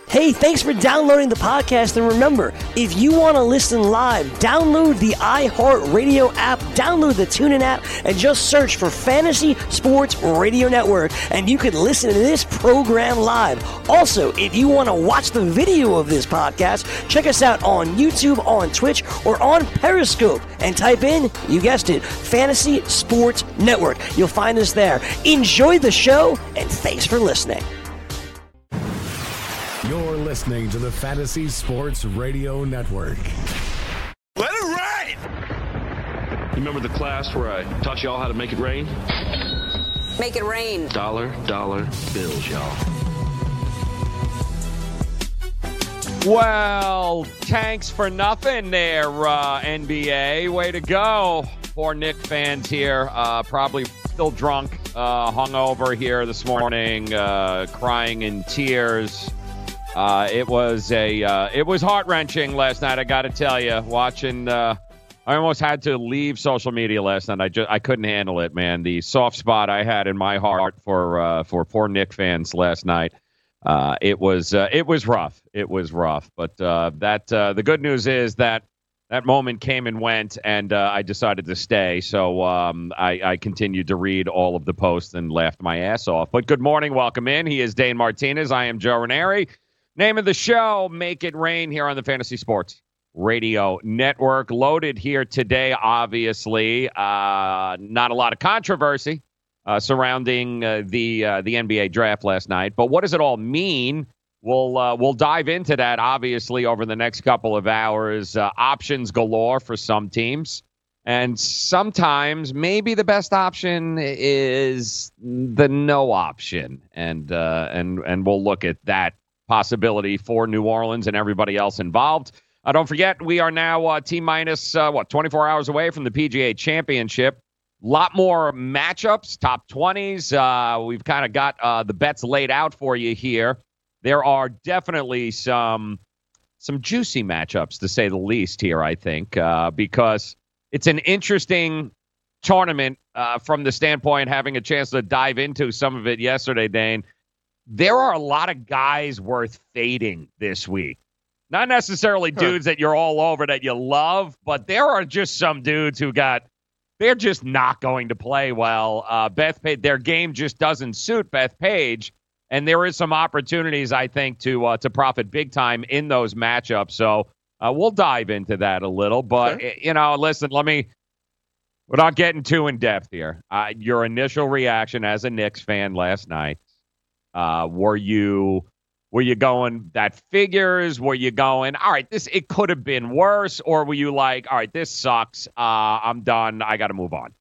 Hey, thanks for downloading the podcast, and remember, if you want to listen live, download the iHeartRadio app, download the TuneIn app, and just search for Fantasy Sports Radio Network, and you can listen to this program live. Also, if you want to watch the video of this podcast, check us out on YouTube, on Twitch, or on Periscope, and type in, you guessed it, Fantasy Sports Network. You'll find us there. Enjoy the show, and thanks for listening. You're listening to the Fantasy Sports Radio Network. Let it rain! You remember the class where I taught y'all how to make it rain? Make it rain. Dollar bills, y'all. Well, tanks for nothing there, NBA. Way to go. Poor Knicks fans here. Probably still drunk, hungover here this morning, crying in tears. It was heart-wrenching last night, I got to tell you. Watching, I almost had to leave social media last night. I couldn't handle it, man. The soft spot I had in my heart for poor Knicks fans last night. It was rough. It was rough. But the good news is that moment came and went, and I decided to stay. So I continued to read all of the posts and laughed my ass off. But good morning, welcome in. He is Dane Martinez. I am Joe Ranieri. Name of the show, Make It Rain, here on the Fantasy Sports Radio Network. Loaded here today, obviously. Not a lot of controversy surrounding the NBA draft last night. But what does it all mean? We'll dive into that, obviously, over the next couple of hours. Options galore for some teams. And sometimes maybe the best option is the no option. And we'll look at that possibility for New Orleans and everybody else involved. Don't forget, we are now T-minus, 24 hours away from the PGA Championship. A lot more matchups, top 20s. We've kind of got the bets laid out for you here. There are definitely some juicy matchups, to say the least, here, I think, because it's an interesting tournament from the standpoint, having a chance to dive into some of it yesterday, Dane. There are a lot of guys worth fading this week. Not necessarily dudes that you're all over that you love, but there are just some dudes they're just not going to play well. Beth Page, their game just doesn't suit Beth Page, and there is some opportunities, I think, to profit big time in those matchups. So we'll dive into that a little. But, listen, without getting too in-depth here, your initial reaction as a Knicks fan last night, were you going, that figures? Were you going, all right, it could have been worse? Or were you like, all right, this sucks. I'm done. I got to move on.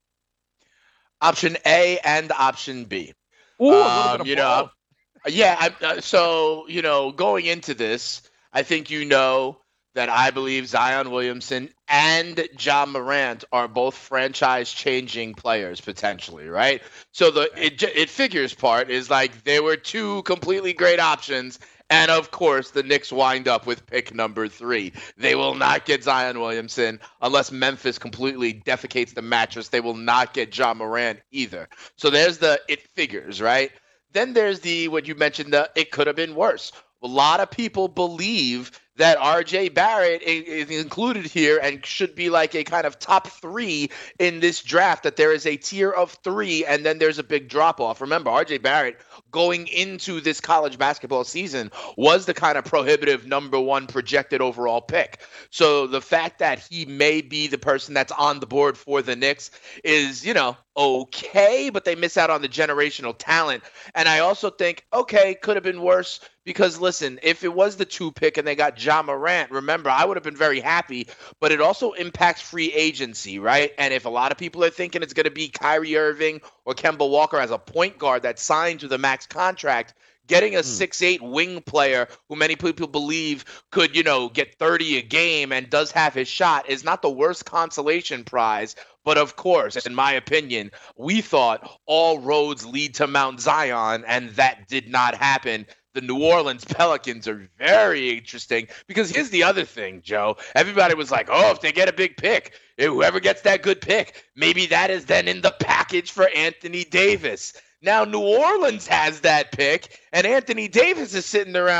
Option A and option B. Ooh, a little bit of both. So, going into this, I think that I believe Zion Williamson and Ja Morant are both franchise-changing players potentially, right? So it figures part is like there were two completely great options, and of course the Knicks wind up with pick number 3. They will not get Zion Williamson unless Memphis completely defecates the mattress. They will not get Ja Morant either. So there's the it figures, right? Then there's what you mentioned, it could have been worse. A lot of people believe that R.J. Barrett is included here and should be like a kind of top 3 in this draft, that there is a tier of 3 and then there's a big drop-off. Remember, R.J. Barrett going into this college basketball season was the kind of prohibitive number 1 projected overall pick. So the fact that he may be the person that's on the board for the Knicks is, okay, but they miss out on the generational talent. And I also think, okay, could have been worse because, listen, if it was the 2 pick and they got Ja Morant, remember, I would have been very happy, but it also impacts free agency, right? And if a lot of people are thinking it's going to be Kyrie Irving or Kemba Walker as a point guard that's signed to the max contract, getting a 6'8" wing player who many people believe could, get 30 a game and does have his shot is not the worst consolation prize. But of course, in my opinion, we thought all roads lead to Mount Zion, and that did not happen. The New Orleans Pelicans are very interesting because here's the other thing, Joe. Everybody was like, oh, if they get a big pick, whoever gets that good pick, maybe that is then in the package for Anthony Davis. Now New Orleans has that pick, and Anthony Davis is sitting around,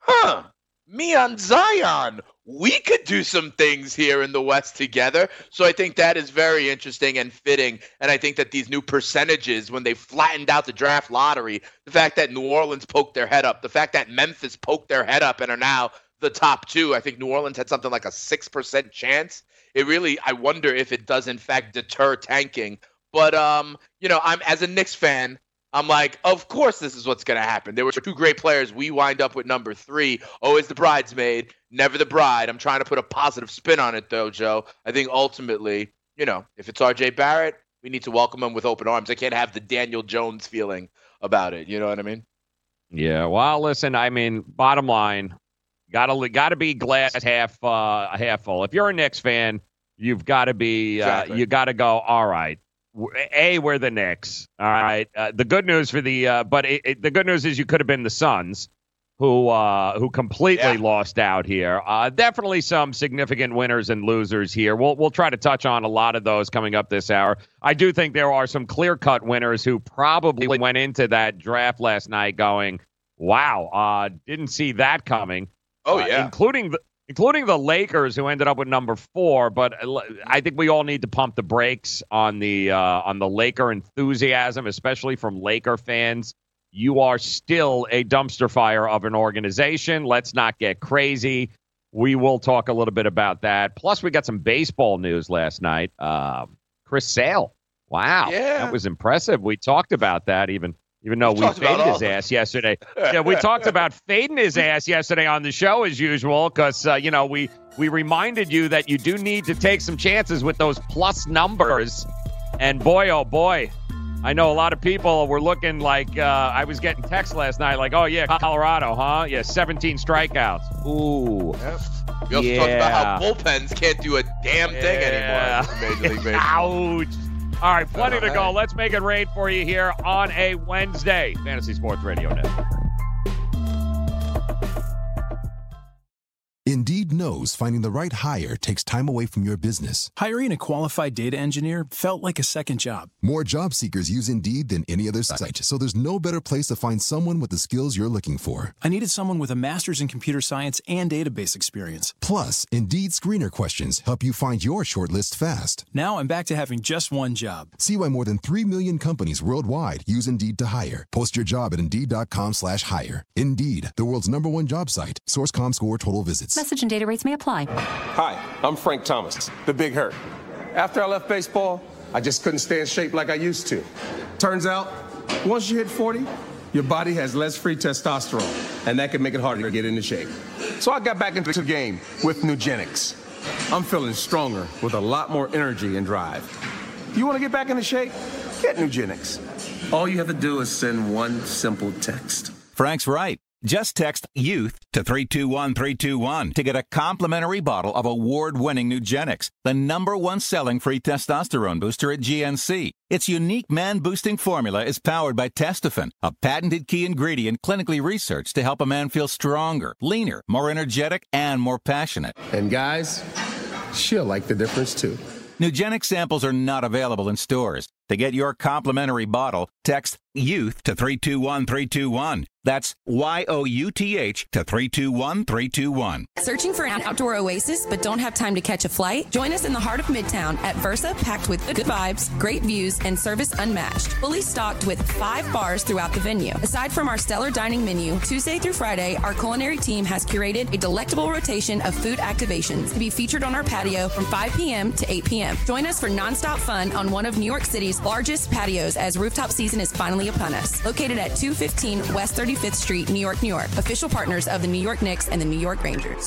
me on Zion, we could do some things here in the West together. So I think that is very interesting and fitting. And I think that these new percentages, when they flattened out the draft lottery, the fact that New Orleans poked their head up, the fact that Memphis poked their head up and are now the top two, I think New Orleans had something like a 6% chance. It really, I wonder if it does in fact deter tanking. But, I'm as a Knicks fan, I'm like, of course this is what's going to happen. There were two great players. We wind up with number 3. Always the bridesmaid, never the bride. I'm trying to put a positive spin on it, though, Joe. I think ultimately, if it's R.J. Barrett, we need to welcome him with open arms. I can't have the Daniel Jones feeling about it. You know what I mean? Yeah, well, listen, bottom line, gotta be glass half full. If you're a Knicks fan, you've got to be, you got to go, all right. We're the Knicks. All right. The good news for the good news is you could have been the Suns, who completely lost out here. Definitely some significant winners and losers here. We'll try to touch on a lot of those coming up this hour. I do think there are some clear-cut winners who probably went into that draft last night going, "Wow, didn't see that coming." Oh yeah, including the Lakers, who ended up with number 4. But I think we all need to pump the brakes on the Laker enthusiasm, especially from Laker fans. You are still a dumpster fire of an organization. Let's not get crazy. We will talk a little bit about that. Plus, we got some baseball news last night. Chris Sale. Wow. Yeah. That was impressive. We talked about that even though we faded his ass yesterday. Yeah, we talked about fading his ass yesterday on the show as usual because, we reminded you that you do need to take some chances with those plus numbers. And boy, oh boy, I know a lot of people were looking like I was getting texts last night like, oh, yeah, Colorado, huh? Yeah, 17 strikeouts. Ooh. Yep. We also talked about how bullpens can't do a damn thing anymore in Major League Baseball. Ouch. All right, plenty to go. Let's make it rain for you here on a Wednesday. Fantasy Sports Radio Network. Indeed knows finding the right hire takes time away from your business. Hiring a qualified data engineer felt like a second job. More job seekers use Indeed than any other site, so there's no better place to find someone with the skills you're looking for. I needed someone with a master's in computer science and database experience. Plus, Indeed screener questions help you find your shortlist fast. Now I'm back to having just one job. See why more than 3 million companies worldwide use Indeed to hire. Post your job at Indeed.com/hire. Indeed, the world's #1 job site. Source.com/score total visits. Message and data rates may apply. Hi, I'm Frank Thomas, the Big Hurt. After I left baseball, I just couldn't stay in shape like I used to. Turns out, once you hit 40, your body has less free testosterone, and that can make it harder to get into shape. So I got back into the game with Nugenix. I'm feeling stronger with a lot more energy and drive. You want to get back into shape? Get Nugenix. All you have to do is send one simple text. Frank's right. Just text YOUTH to 321-321 to get a complimentary bottle of award-winning Nugenix, the #1 selling free testosterone booster at GNC. Its unique man-boosting formula is powered by Testofen, a patented key ingredient clinically researched to help a man feel stronger, leaner, more energetic, and more passionate. And guys, she'll like the difference too. Nugenix samples are not available in stores. To get your complimentary bottle, text YOUTH to 321-321. That's YOUTH to 321-321. Searching for an outdoor oasis but don't have time to catch a flight? Join us in the heart of Midtown at Versa, packed with good vibes, great views, and service unmatched. Fully stocked with 5 bars throughout the venue. Aside from our stellar dining menu, Tuesday through Friday, our culinary team has curated a delectable rotation of food activations to be featured on our patio from 5 p.m. to 8 p.m. Join us for nonstop fun on one of New York City's largest patios as rooftop season is finally upon us. Located at 215 West 35th Street, New York, New York. Official partners of the New York Knicks and the New York Rangers.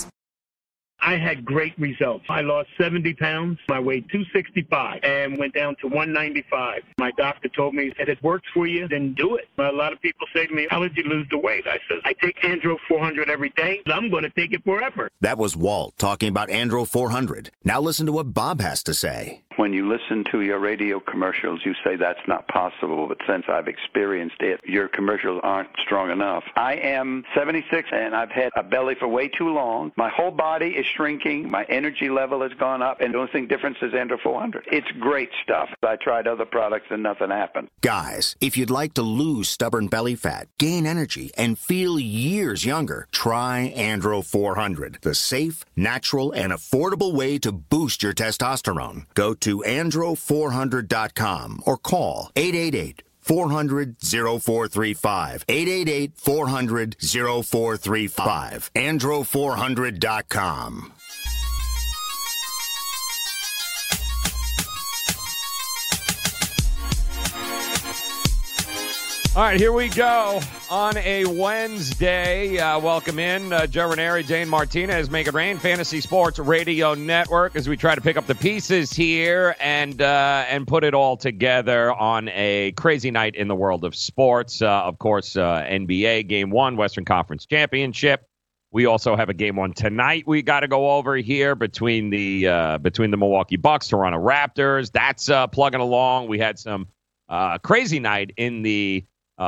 I had great results. I lost 70 pounds. I weighed 265 and went down to 195. My doctor told me, if it works for you, then do it. A lot of people say to me, how did you lose the weight? I said, I take Andro 400 every day. I'm going to take it forever. That was Walt talking about Andro 400. Now listen to what Bob has to say. When you listen to your radio commercials, you say that's not possible, but since I've experienced it, your commercials aren't strong enough. I am 76, and I've had a belly for way too long. My whole body is shrinking. My energy level has gone up, and the only thing difference is Andro 400. It's great stuff. I tried other products, and nothing happened. Guys, if you'd like to lose stubborn belly fat, gain energy, and feel years younger, try Andro 400, the safe, natural, and affordable way to boost your testosterone. Go to andro400.com or call 888-400-0435. 888-400-0435. andro400.com. All right, here we go on a Wednesday. Welcome in Joe Ranieri, Dane Martinez, Make It Rain, Fantasy Sports Radio Network, as we try to pick up the pieces here and put it all together on a crazy night in the world of sports. Of course, NBA Game 1, Western Conference Championship. We also have a Game 1 tonight we got to go over here between the Milwaukee Bucks, Toronto Raptors. That's plugging along. We had some crazy night in the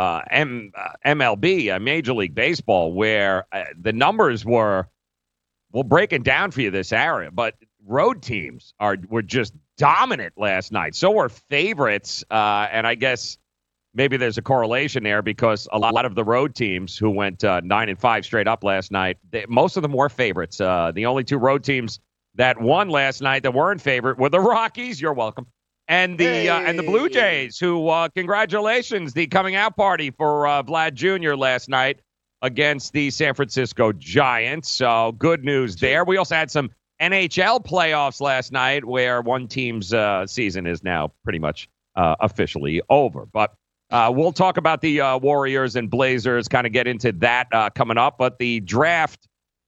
MLB, Major League Baseball, where the numbers we'll break it down for you this area, but road teams were just dominant last night. So were favorites, and I guess maybe there's a correlation there because a lot of the road teams who went 9-5 straight up last night, most of them were favorites. The only two road teams that won last night that weren't favorite were the Rockies. You're welcome. And the Blue Jays, who, congratulations, the coming out party for Vlad Jr. last night against the San Francisco Giants. So good news there. We also had some NHL playoffs last night where one team's season is now pretty much officially over. But we'll talk about the Warriors and Blazers, kind of get into that coming up. But the draft,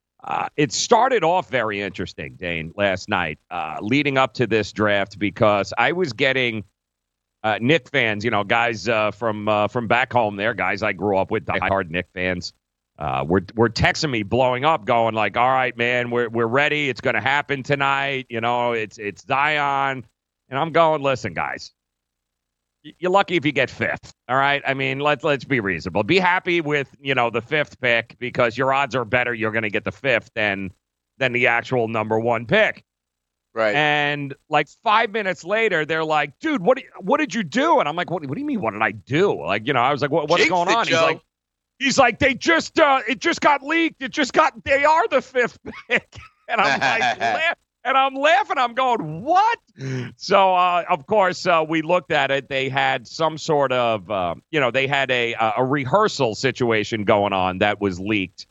it started off very interesting, Dane, last night, leading up to this draft, because I was getting Knick fans, guys from back home there, guys I grew up with, diehard Knick fans, were texting me, blowing up, going like, all right, man, we're ready. It's going to happen tonight. It's Zion. And I'm going, listen, guys, you're lucky if you get fifth. All right. I mean, let's be reasonable. Be happy with, the fifth pick, because your odds are better you're going to get the fifth than the actual number one pick. Right. And like 5 minutes later, they're like, dude, what did you do? And I'm like, what do you mean? What did I do? Like, I was like, what's going on? He's like, they just, it just got leaked. They are the fifth pick. And I'm like, I'm laughing. I'm going, what? So, of course, we looked at it. They had some sort of, they had a rehearsal situation going on that was leaked.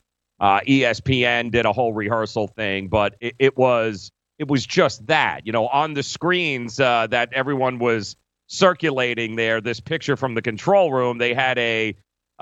ESPN did a whole rehearsal thing, but it was just that, on the screens that everyone was circulating there, this picture from the control room, they had a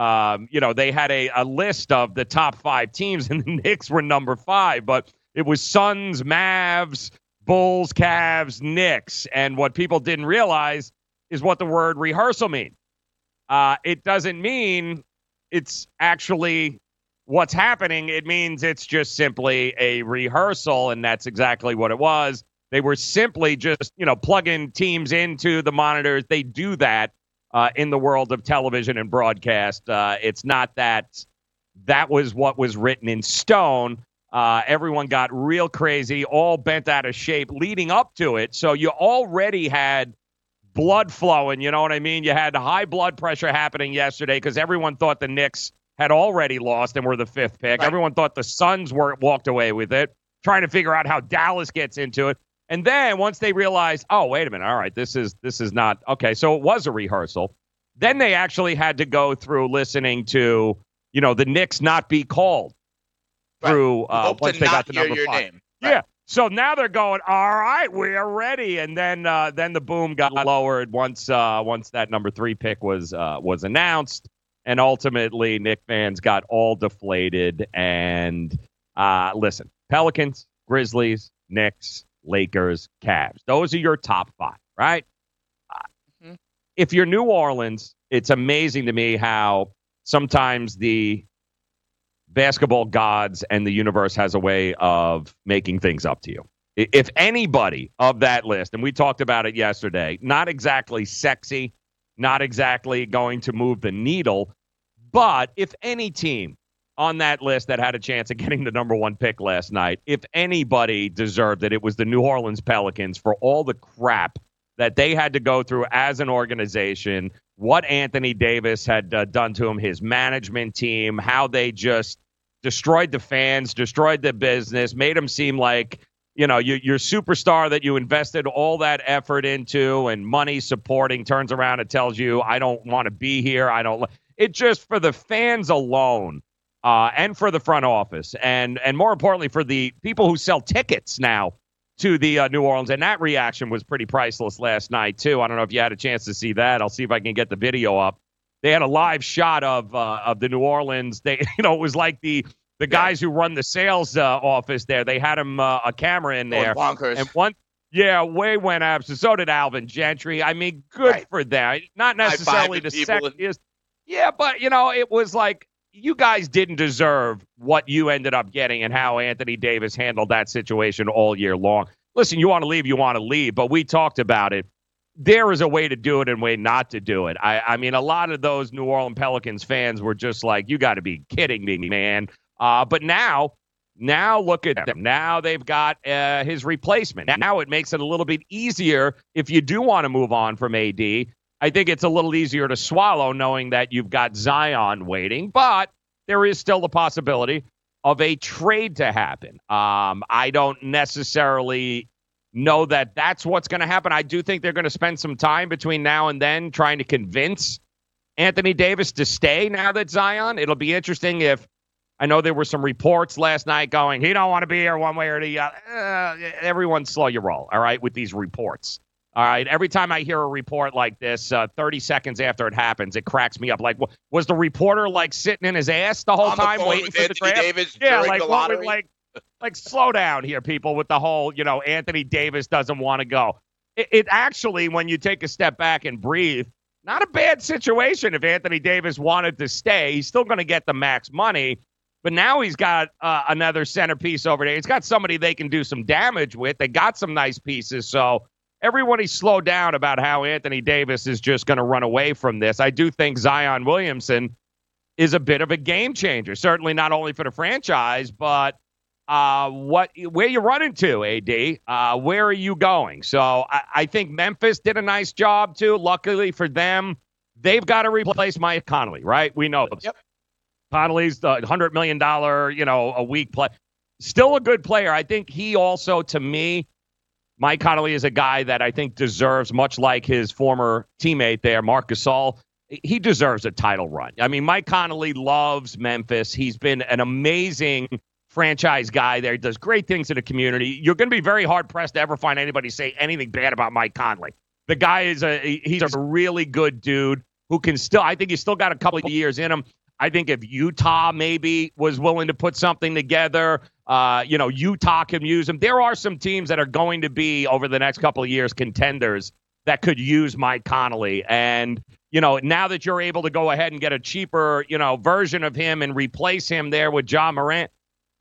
list of the top 5 teams, and the Knicks were number 5, but it was Suns, Mavs, Bulls, Cavs, Knicks. And what people didn't realize is what the word rehearsal means. It doesn't mean it's actually what's happening. It means it's just simply a rehearsal, and that's exactly what it was. They were simply just, plugging teams into the monitors. They do that in the world of television and broadcast. It's not that was what was written in stone. Everyone got real crazy, all bent out of shape leading up to it. So you already had blood flowing, you know what I mean? You had high blood pressure happening yesterday because everyone thought the Knicks had already lost and were the fifth pick. Right. Everyone thought the Suns walked away with it, trying to figure out how Dallas gets into it. And then once they realized, oh, wait a minute, all right, this is not, okay, so it was a rehearsal. Then they actually had to go through listening to, the Knicks not be called. Through once they got the number 5. Name. Right. Yeah. So now they're going, all right, we're ready. And then the boom got lowered once that number 3 pick was announced. And ultimately, Knicks fans got all deflated. And listen, Pelicans, Grizzlies, Knicks, Lakers, Cavs. Those are your top 5, right? If you're New Orleans, it's amazing to me how sometimes the basketball gods and the universe has a way of making things up to you. If anybody of that list, and we talked about it yesterday, not exactly sexy, not exactly going to move the needle, but if any team on that list that had a chance of getting the number one pick last night, if anybody deserved it, it was the New Orleans Pelicans for all the crap that they had to go through as an organization, what Anthony Davis had done to him, his management team, how they just destroyed the fans, destroyed the business, made him seem like, your superstar that you invested all that effort into and money supporting turns around and tells you, I don't want to be here. It just, for the fans alone, and for the front office, and more importantly, for the people who sell tickets now to the New Orleans, and that reaction was pretty priceless last night, too. I don't know if you had a chance to see that. I'll see if I can get the video up. They had a live shot of the New Orleans. They, it was like the guys who run the sales office there. They had a camera in there. Bonkers. And way went absent. So did Alvin Gentry. I mean, good for them. Not necessarily the sexiest. Yeah, but, it was like, you guys didn't deserve what you ended up getting and how Anthony Davis handled that situation all year long. Listen, you want to leave, but we talked about it. There is a way to do it and a way not to do it. I mean, a lot of those New Orleans Pelicans fans were just like, you got to be kidding me, man. But now look at them. Now they've got his replacement. Now it makes it a little bit easier if you do want to move on from AD. I think it's a little easier to swallow knowing that you've got Zion waiting, but there is still the possibility of a trade to happen. I don't necessarily know that that's what's going to happen. I do think they're going to spend some time between now and then trying to convince Anthony Davis to stay now that Zion. It'll be interesting if, I know there were some reports last night going, he don't want to be here one way or the other. Everyone slow your roll, all right, with these reports. All right, every time I hear a report like this, 30 seconds after it happens, it cracks me up. Like, was the reporter, like, sitting in his ass the whole time waiting for the draft? Davis yeah, like, slow down here, people, with the whole, Anthony Davis doesn't want to go. It actually, when you take a step back and breathe, not a bad situation if Anthony Davis wanted to stay. He's still going to get the max money, but now he's got another centerpiece over there. He's got somebody they can do some damage with. They got some nice pieces, so everybody slow down about how Anthony Davis is just going to run away from this. I do think Zion Williamson is a bit of a game changer, certainly not only for the franchise, but where you running to, AD? Where are you going? So I think Memphis did a nice job, too. Luckily for them, they've got to replace Mike Conley, right? We know. Yep. Conley's the $100 million, a week play. Still a good player. I think he also, to me, Mike Conley is a guy that I think deserves, much like his former teammate there, Marc Gasol, he deserves a title run. I mean, Mike Conley loves Memphis. He's been an amazing franchise guy there. He does great things in the community. You're going to be very hard-pressed to ever find anybody say anything bad about Mike Conley. The guy he's a really good dude who can still, I think he's still got a couple of years in him. I think if Utah maybe was willing to put something together, Utah can use him. There are some teams that are going to be, over the next couple of years, contenders that could use Mike Conley. And, now that you're able to go ahead and get a cheaper, version of him and replace him there with Ja Morant,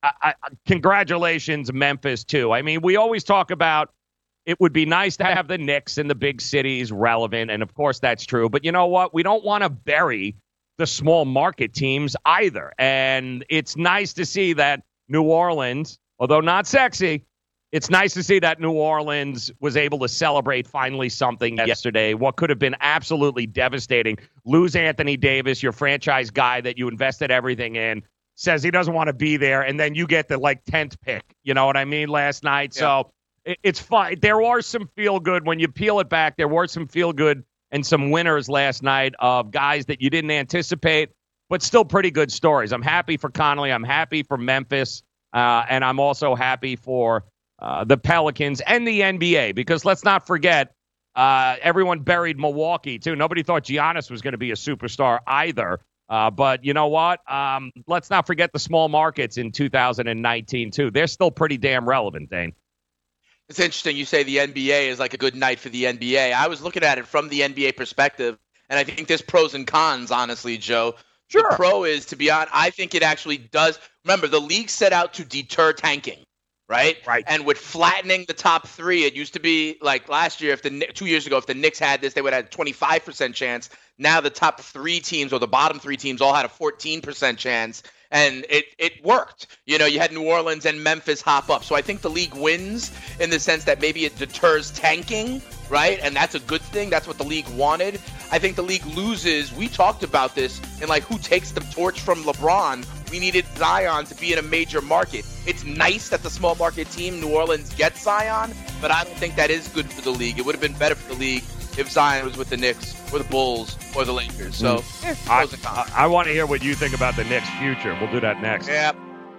congratulations, Memphis, too. I mean, we always talk about it would be nice to have the Knicks in the big cities relevant, and, of course, that's true. But you know what? We don't want to bury the small market teams either. And it's nice to see that New Orleans, although not sexy, it's nice to see that New Orleans was able to celebrate finally something yesterday. What could have been absolutely devastating. Lose Anthony Davis, your franchise guy that you invested everything in, says he doesn't want to be there, and then you get the 10th pick. You know what I mean? Last night. Yeah. So it's fine. There are some feel good when you peel it back. There were some feel good and some winners last night of guys that you didn't anticipate, but still pretty good stories. I'm happy for Conley. I'm happy for Memphis. And I'm also happy for the Pelicans and the NBA, because let's not forget, everyone buried Milwaukee, too. Nobody thought Giannis was going to be a superstar either. But you know what? Let's not forget the small markets in 2019, too. They're still pretty damn relevant, Dane. It's interesting you say the NBA is like a good night for the NBA. I was looking at it from the NBA perspective, and I think there's pros and cons, honestly, Joe. Sure. The pro is, to be honest, I think it actually does. Remember, the league set out to deter tanking. right? And with flattening the top three, it used to be like last year, 2 years ago, if the Knicks had this, they would have had a 25% chance. Now the top three teams or the bottom three teams all had a 14% chance. And it worked. You had New Orleans and Memphis hop up. So I think the league wins in the sense that maybe it deters tanking, right? And that's a good thing. That's what the league wanted. I think the league loses. We talked about this in who takes the torch from LeBron. We needed Zion to be in a major market. It's nice that the small market team, New Orleans, gets Zion, but I don't think that is good for the league. It would have been better for the league if Zion was with the Knicks or the Bulls or the Lakers. So, I want to hear what you think about the Knicks' future. We'll do that next. Yeah.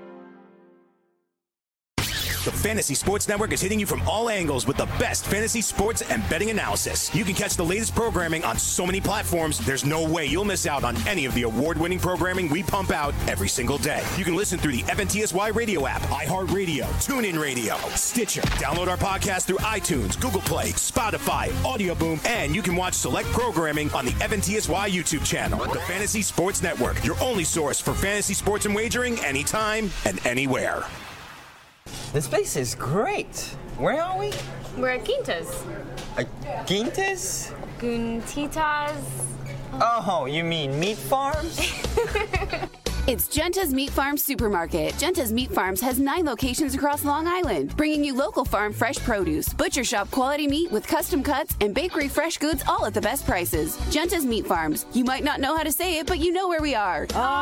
The Fantasy Sports Network is hitting you from all angles with the best fantasy sports and betting analysis. You can catch the latest programming on so many platforms, there's no way you'll miss out on any of the award-winning programming we pump out every single day. You can listen through the FNTSY radio app, iHeartRadio, TuneIn Radio, Stitcher. Download our podcast through iTunes, Google Play, Spotify, Audio Boom, and you can watch select programming on the FNTSY YouTube channel. The Fantasy Sports Network, your only source for fantasy sports and wagering anytime and anywhere. This place is great. Where are we? We're at Quintas. Quintas? Guntitas. Oh, you mean meat farms? It's Genta's Meat Farms Supermarket. Genta's Meat Farms has 9 locations across Long Island, bringing you local farm fresh produce, butcher shop quality meat with custom cuts, and bakery fresh goods all at the best prices. Genta's Meat Farms. You might not know how to say it, but you know where we are.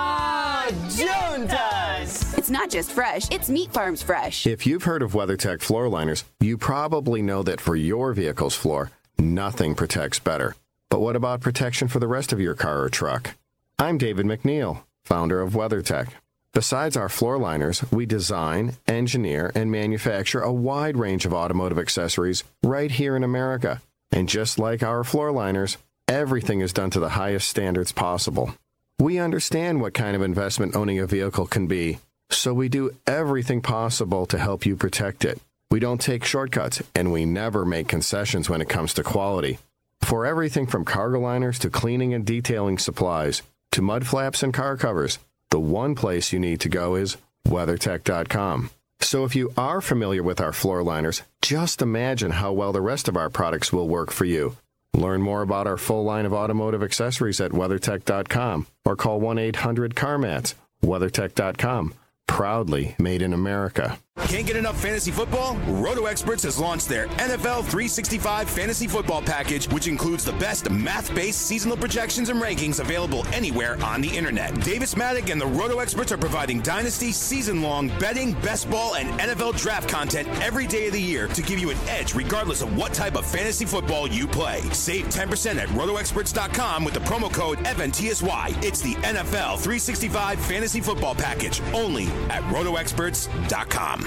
Genta's! It's not just fresh, it's Meat Farms fresh. If you've heard of WeatherTech floor liners, you probably know that for your vehicle's floor, nothing protects better. But what about protection for the rest of your car or truck? I'm David McNeil, founder of WeatherTech. Besides our floor liners, we design, engineer, and manufacture a wide range of automotive accessories right here in America. And just like our floor liners, everything is done to the highest standards possible. We understand what kind of investment owning a vehicle can be, so we do everything possible to help you protect it. We don't take shortcuts, and we never make concessions when it comes to quality. For everything from cargo liners to cleaning and detailing supplies, to mud flaps and car covers, the one place you need to go is WeatherTech.com. So if you are familiar with our floor liners, just imagine how well the rest of our products will work for you. Learn more about our full line of automotive accessories at WeatherTech.com or call 1-800-CarMats. WeatherTech.com. Proudly made in America. Can't get enough fantasy football? Roto Experts has launched their NFL 365 fantasy football package, which includes the best math-based seasonal projections and rankings available anywhere on the internet. Davis Maddock and the Roto Experts are providing dynasty, season-long betting, best ball, and NFL draft content every day of the year to give you an edge regardless of what type of fantasy football you play. Save 10% at rotoexperts.com with the promo code FNTSY. It's the NFL 365 fantasy football package only at rotoexperts.com.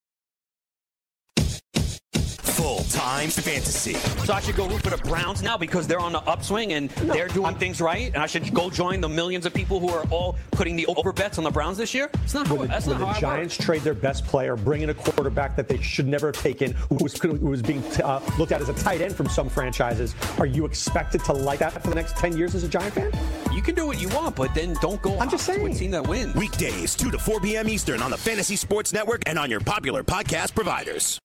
Full-time fantasy. So I should go root for the Browns now because they're on the upswing and they're doing things right, and I should go join the millions of people who are all putting the over bets on the Browns this year? It's not how, that's not how the Giants trade their best player, bring in a quarterback that they should never have taken, who was being looked at as a tight end from some franchises. Are you expected to like that for the next 10 years as a Giant fan? You can do what you want, but then don't go I'm just saying. to a team that wins. Weekdays, 2 to 4 p.m. Eastern on the Fantasy Sports Network and on your popular podcast providers.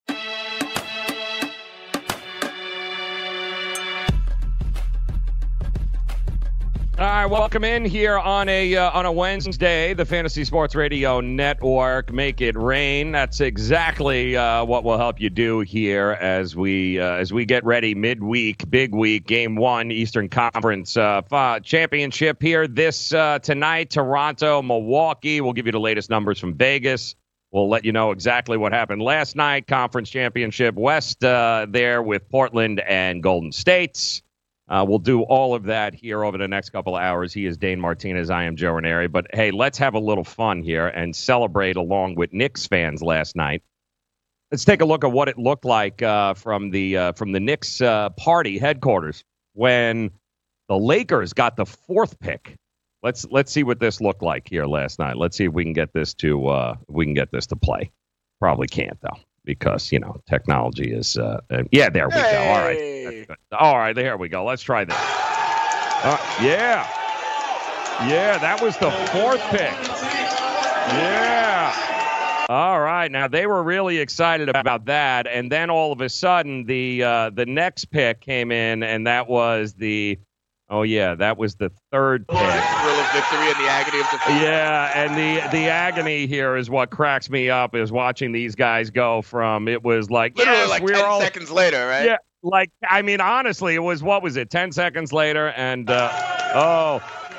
All right, welcome in here on a Wednesday, the Fantasy Sports Radio Network. Make it rain. That's exactly what we'll help you do here as we get ready midweek, big week, Game 1, Eastern Conference Championship here this tonight. Toronto, Milwaukee. We'll give you the latest numbers from Vegas. We'll let you know exactly what happened last night. Conference Championship West there with Portland and Golden State. We'll do all of that here over the next couple of hours. He is Dane Martinez. I am Joe Ranieri. But, hey, let's have a little fun here and celebrate along with Knicks fans last night. Let's take a look at what it looked like from the Knicks party headquarters when the Lakers got the 4th pick. Let's see what this looked like here last night. Let's see if we can get this to play. Probably can't, though, because, technology is yeah, there we go. All right. That's good. All right, there we go. Let's try this. Yeah, that was the 4th pick. Yeah. All right. Now, they were really excited about that. And then all of a sudden, the next pick came in, and that was the third pick. Thrill of victory and the agony of defeat. Yeah, and the agony here is what cracks me up, is watching these guys go from, it was like, literally yes, like we're 10 all, seconds later, right? Yeah, like, I mean, honestly, it was, what was it, 10 seconds later, and, oh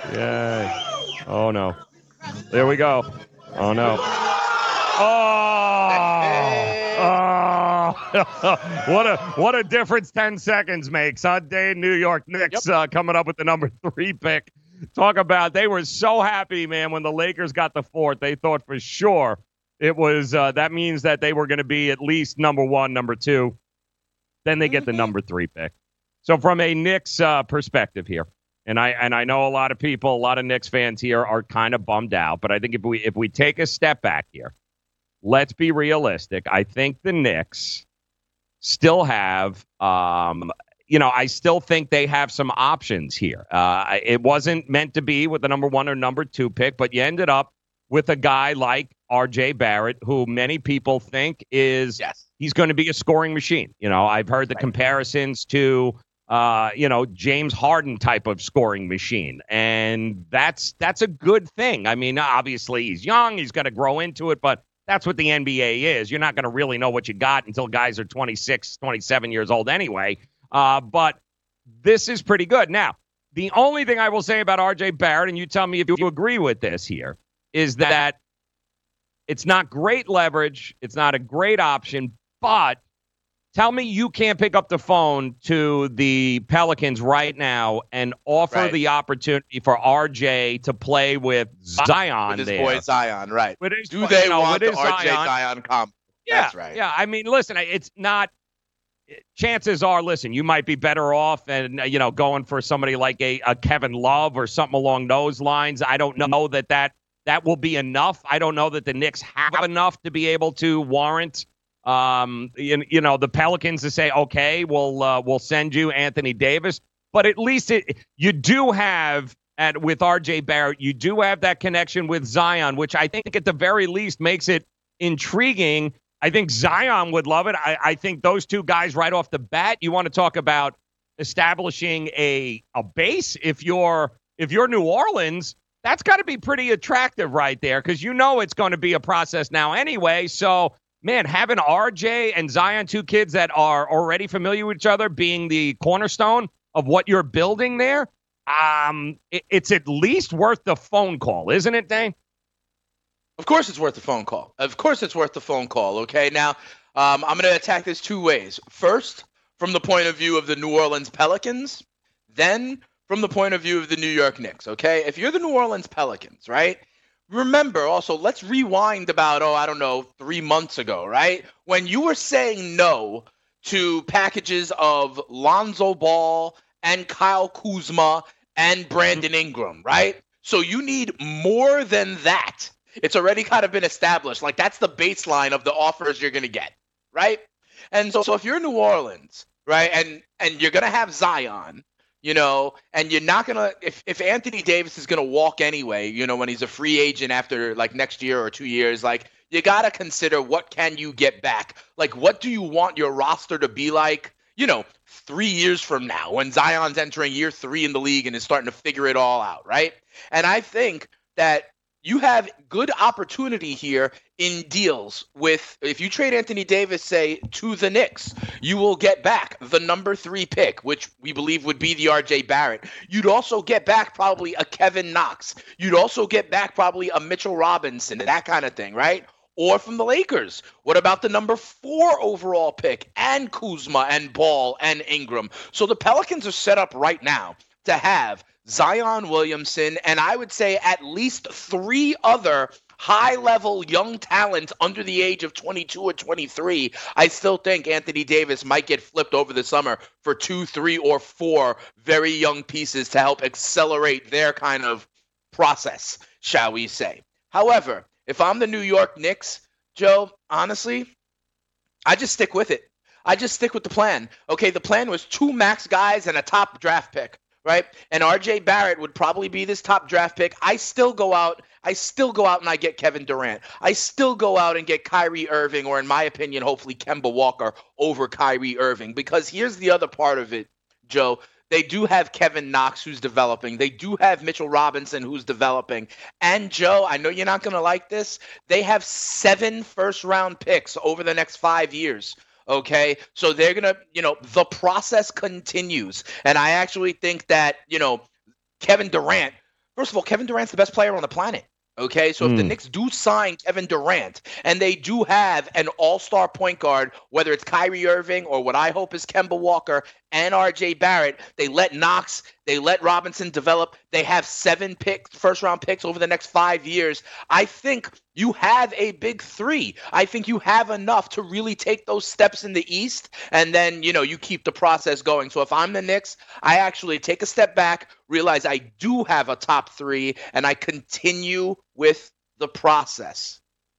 no. There we go. Oh, no. What a difference 10 seconds makes, huh, Dave? New York Knicks coming up with the number 3 pick. Talk about, they were so happy, man, when the Lakers got the 4th. They thought for sure it was, that means that they were going to be at least number 1, number 2. Then they get the number 3 pick. So from a Knicks perspective here, and I know a lot of people, a lot of Knicks fans here are kind of bummed out, but I think if we take a step back here, let's be realistic. I think the Knicks still have, I still think they have some options here. It wasn't meant to be with the number 1 or number 2 pick, but you ended up with a guy like R.J. Barrett, who many people think he's going to be a scoring machine. I've heard the comparisons to, James Harden type of scoring machine. And that's a good thing. I mean, obviously he's young. He's got to grow into it, but that's what the NBA is. You're not going to really know what you got until guys are 26, 27 years old anyway. But this is pretty good. Now, the only thing I will say about R.J. Barrett, and you tell me if you agree with this here, is that it's not great leverage. It's not a great option, but tell me you can't pick up the phone to the Pelicans right now and offer the opportunity for RJ to play with Zion with his boy Zion, right. Do they want the RJ Zion combo? Yeah, that's right. Yeah, I mean, listen, it's not – chances are, listen, you might be better off and, going for somebody like a Kevin Love or something along those lines. I don't know that will be enough. I don't know that the Knicks have enough to be able to warrant – the Pelicans to say, okay, we'll send you Anthony Davis. But at least you do have, with R.J. Barrett, you do have that connection with Zion, which I think at the very least makes it intriguing. I think Zion would love it. I think those two guys right off the bat, you want to talk about establishing a base. If you're New Orleans, that's got to be pretty attractive right there, because it's going to be a process now anyway. So, man, having RJ and Zion, two kids that are already familiar with each other, being the cornerstone of what you're building there, it's at least worth the phone call, isn't it, Dane? Of course it's worth the phone call. Okay, now I'm going to attack this 2 ways. First, from the point of view of the New Orleans Pelicans, then from the point of view of the New York Knicks, okay? If you're the New Orleans Pelicans, right? Remember, also, let's rewind about, 3 months ago, right? When you were saying no to packages of Lonzo Ball and Kyle Kuzma and Brandon Ingram, right? So you need more than that. It's already kind of been established. Like, that's the baseline of the offers you're going to get, right? And so if you're New Orleans, right, and you're going to have Zion, and you're not going to – if Anthony Davis is going to walk anyway, when he's a free agent after, like, next year or 2 years, like, you got to consider what can you get back. Like, what do you want your roster to be like, 3 years from now when Zion's entering year 3 in the league and is starting to figure it all out, right? And I think that you have good opportunity here in deals with, if you trade Anthony Davis, say, to the Knicks, you will get back the number 3 pick, which we believe would be the R.J. Barrett. You'd also get back probably a Kevin Knox. You'd also get back probably a Mitchell Robinson, that kind of thing, right? Or from the Lakers, what about the number 4 overall pick and Kuzma and Ball and Ingram? So the Pelicans are set up right now to have Zion Williamson, and I would say at least 3 other high-level young talent under the age of 22 or 23. I still think Anthony Davis might get flipped over the summer for 2, 3, or 4 very young pieces to help accelerate their kind of process, shall we say. However, if I'm the New York Knicks, Joe, honestly, I just stick with it. I just stick with the plan. Okay, the plan was 2 max guys and a top draft pick. right? And R.J. Barrett would probably be this top draft pick. I still go out and I get Kevin Durant. I still go out and get Kyrie Irving, or in my opinion, hopefully Kemba Walker over Kyrie Irving. Because here's the other part of it, Joe. They do have Kevin Knox, who's developing. They do have Mitchell Robinson, who's developing. And, Joe, I know you're not going to like this. They have 7 first-round picks over the next 5 years, okay? So they're going to, the process continues. And I actually think that, Kevin Durant, first of all, Kevin Durant's the best player on the planet. Okay, so if the Knicks do sign Kevin Durant and they do have an all-star point guard, whether it's Kyrie Irving or what I hope is Kemba Walker and R.J. Barrett, they let Knox, they let Robinson develop. They have 7 first-round picks over the next 5 years. I think you have a big 3. I think you have enough to really take those steps in the East, and then, you keep the process going. So if I'm the Knicks, I actually take a step back, realize I do have a top 3, and I continue with the process.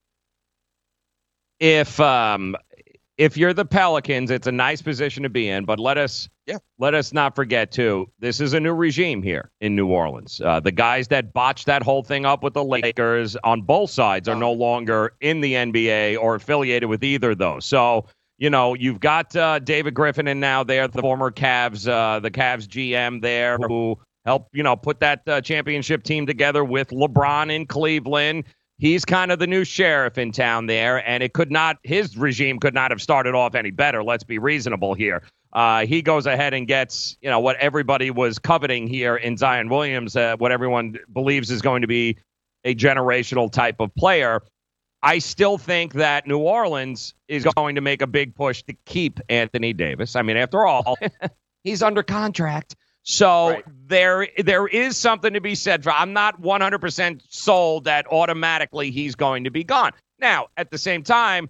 If you're the Pelicans, it's a nice position to be in, but let us not forget too, this is a new regime here in New Orleans. The guys that botched that whole thing up with the Lakers on both sides are no longer in the NBA or affiliated with either of those. So, you've got David Griffin in now there, the former Cavs, the Cavs GM there, who helped, put that championship team together with LeBron in Cleveland. He's kind of the new sheriff in town there, and his regime could not have started off any better. Let's be reasonable here. He goes ahead and gets, what everybody was coveting here in Zion Williams, what everyone believes is going to be a generational type of player. I still think that New Orleans is going to make a big push to keep Anthony Davis. I mean, after all, he's under contract. So there is something to be said for. I'm not 100% sold that automatically he's going to be gone. Now, at the same time,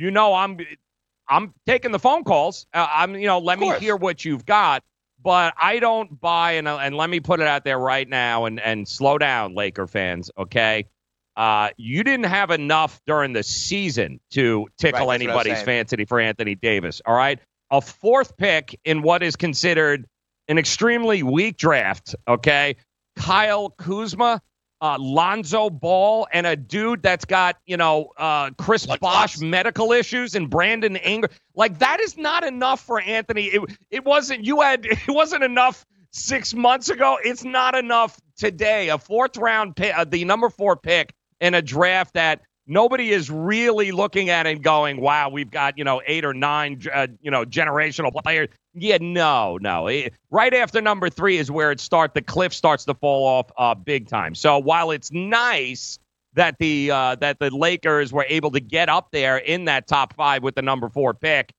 I'm taking the phone calls. Let me hear what you've got. But I don't buy, and let me put it out there right now, and slow down, Laker fans, okay? You didn't have enough during the season to tickle anybody's fancy for Anthony Davis, all right? A 4th pick in what is considered an extremely weak draft, okay? Kyle Kuzma, Lonzo Ball, and a dude that's got, Chris Bosh medical issues and Brandon Ingram. Like, that is not enough for Anthony. It wasn't enough 6 months ago. It's not enough today. A 4th round pick, the number 4 pick in a draft that nobody is really looking at and going, wow, we've got, 8 or 9, generational players. Yeah, no. Right after number 3 is where the cliff starts to fall off big time. So while it's nice that the Lakers were able to get up there in that top 5 with the number 4 pick,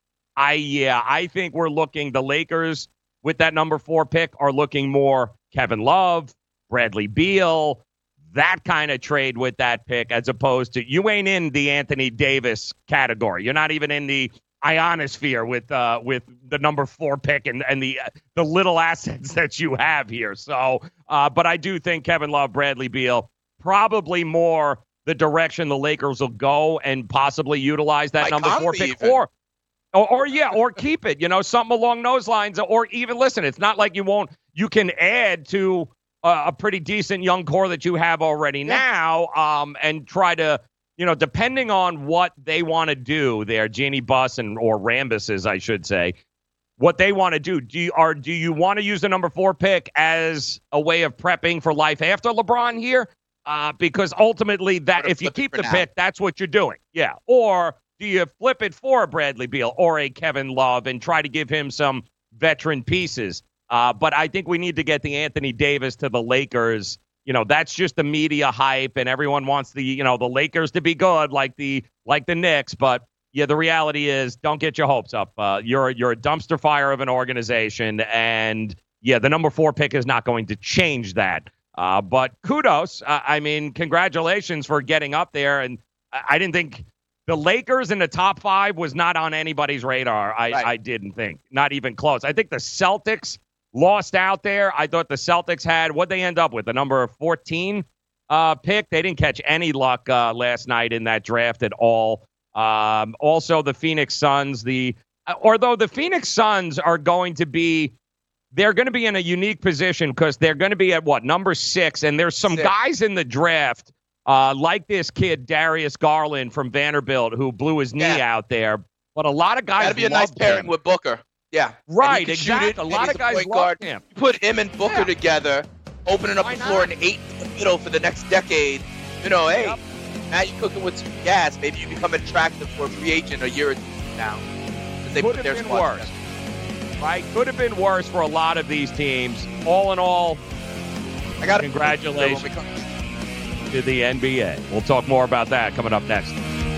I think the Lakers with that number 4 pick are looking more Kevin Love, Bradley Beal, that kind of trade with that pick, as opposed to you ain't in the Anthony Davis category. You're not even in the ionosphere with the number 4 pick and the little assets that you have here. So, but I do think Kevin Love, Bradley Beal, probably more the direction the Lakers will go and possibly utilize that number 4 pick or keep it, something along those lines, or even listen, it's not like you can add to a pretty decent young core that you have already now, and try to, depending on what they want to do there, Jeannie Buss or Rambuses, I should say, what they want to do. Do you want to use the number 4 pick as a way of prepping for life after LeBron here? Because ultimately, that if you keep the pick, that's what you're doing. Yeah. Or do you flip it for a Bradley Beal or a Kevin Love and try to give him some veteran pieces? But I think we need to get the Anthony Davis to the Lakers. That's just the media hype, and everyone wants the Lakers to be good like the Knicks. But yeah, the reality is, don't get your hopes up. You're a dumpster fire of an organization, and yeah, the number 4 pick is not going to change that. But kudos. Congratulations for getting up there. And I didn't think the Lakers in the top 5 was not on anybody's radar. I didn't think, not even close. I think the Celtics lost out there. I thought the Celtics had, what'd they end up with, the number 14 pick? They didn't catch any luck last night in that draft at all. Also, the Phoenix Suns, although the Phoenix Suns are going to be they're going to be in a unique position because they're going to be at, number 6, and there's some guys in the draft like this kid, Darius Garland from Vanderbilt, who blew his knee out there. But a lot of guys That'd be a nice pairing with Booker. Yeah. Right, exactly. A lot of guys love him. You put him and Booker together, opening up the floor and 8 in the middle for the next decade. Hey, now you're cooking with some gas. Maybe you become attractive for a free agent a year or two from now. They could have been worse. Right? Could have been worse for a lot of these teams. All in all, congratulations to the NBA. We'll talk more about that coming up next.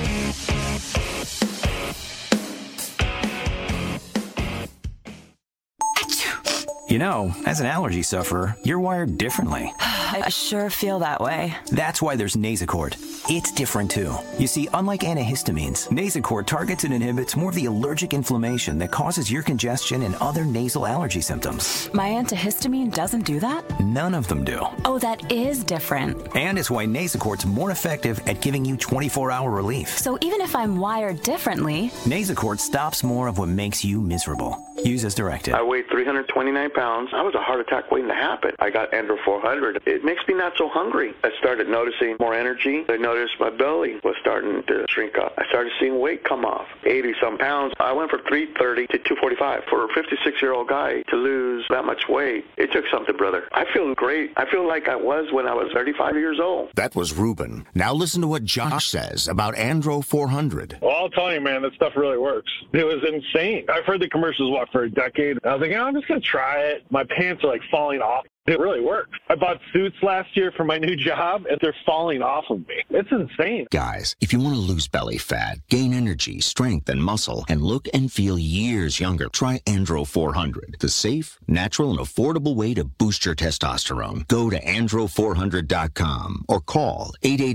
You know, as an allergy sufferer, you're wired differently. I sure feel that way. That's why there's Nasacort. It's different, too. You see, unlike antihistamines, Nasacort targets and inhibits more of the allergic inflammation that causes ear congestion and other nasal allergy symptoms. My antihistamine doesn't do that? None of them do. Oh, that is different. And it's why Nasacort's more effective at giving you 24-hour relief. So even if I'm wired differently, Nasacort stops more of what makes you miserable. Use as directed. I weighed 329 pounds. I was a heart attack waiting to happen. I got Andro 400. It makes me not so hungry. I started noticing more energy. I noticed my belly was starting to shrink up. I started seeing weight come off. 80-some pounds. I went from 330 to 245. For a 56-year-old guy to lose that much weight, it took something, brother. I feel great. I feel like I was when I was 35 years old. That was Ruben. Now listen to what Josh says about Andro 400. Well, I'll tell you, man, that stuff really works. It was insane. I've heard the commercials for a decade. I was like, I'm just going to try it. My pants are like falling off. It really works. I bought suits last year for my new job, and they're falling off of me. It's insane. Guys, if you want to lose belly fat, gain energy, strength, and muscle, and look and feel years younger, try Andro 400, the safe, natural, and affordable way to boost your testosterone. Go to andro400.com or call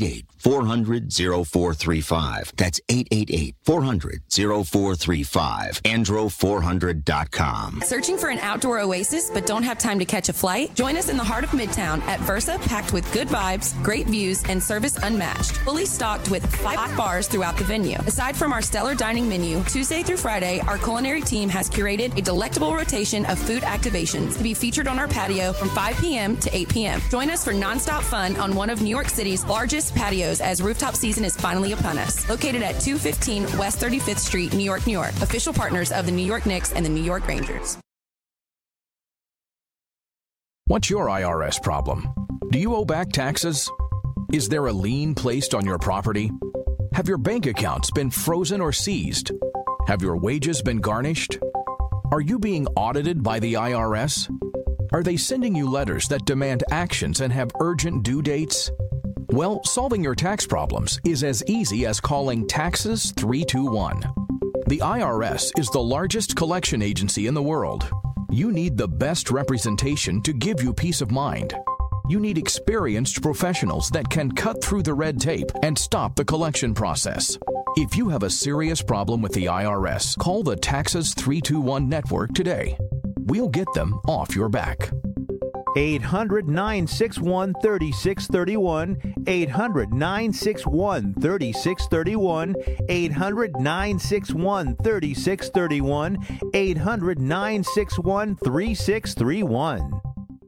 888-400-0435. That's 888-400-0435. andro400.com. Searching for an outdoor oasis but don't have time to catch a flight? Join us in the heart of Midtown at Versa, packed with good vibes, great views, and service unmatched. Fully stocked with 5 bars throughout the venue. Aside from our stellar dining menu, Tuesday through Friday, our culinary team has curated a delectable rotation of food activations to be featured on our patio from 5 p.m. to 8 p.m. Join us for nonstop fun on one of New York City's largest patios as rooftop season is finally upon us. Located at 215 West 35th Street, New York, New York. Official partners of the New York Knicks and the New York Rangers. What's your IRS problem? Do you owe back taxes? Is there a lien placed on your property? Have your bank accounts been frozen or seized? Have your wages been garnished? Are you being audited by the IRS? Are they sending you letters that demand actions and have urgent due dates? Well, solving your tax problems is as easy as calling Taxes 321. The IRS is the largest collection agency in the world. You need the best representation to give you peace of mind. You need experienced professionals that can cut through the red tape and stop the collection process. If you have a serious problem with the IRS, call the Taxes 321 network today. We'll get them off your back. 800-961-3631, 800-961-3631, 800-961-3631, 800-961-3631.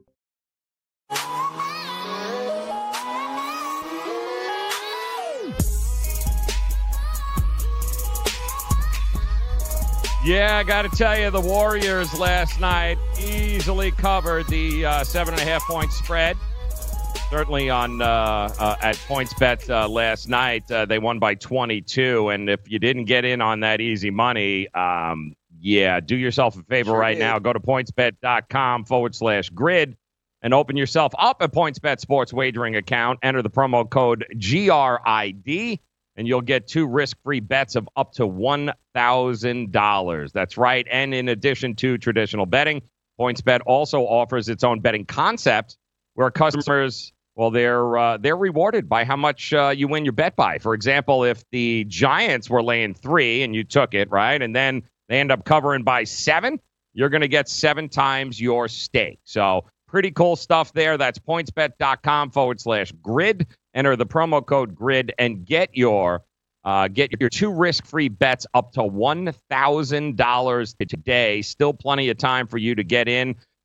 Yeah, I got to tell you, the Warriors last night easily covered the 7.5-point spread. Certainly on at PointsBet last night, they won by 22. And if you didn't get in on that easy money, do yourself a favor now. Go to PointsBet.com/grid and open yourself up a PointsBet sports wagering account. Enter the promo code GRID. And you'll get 2 risk-free bets of up to $1,000. That's right. And in addition to traditional betting, PointsBet also offers its own betting concept where customers, they're rewarded by how much you win your bet by. For example, if the Giants were laying 3 and you took it, right, and then they end up covering by 7, you're going to get 7 times your stake. So pretty cool stuff there. That's PointsBet.com/grid. Enter the promo code GRID and get your 2 risk-free bets up to $1,000 today. Still plenty of time for you to get in.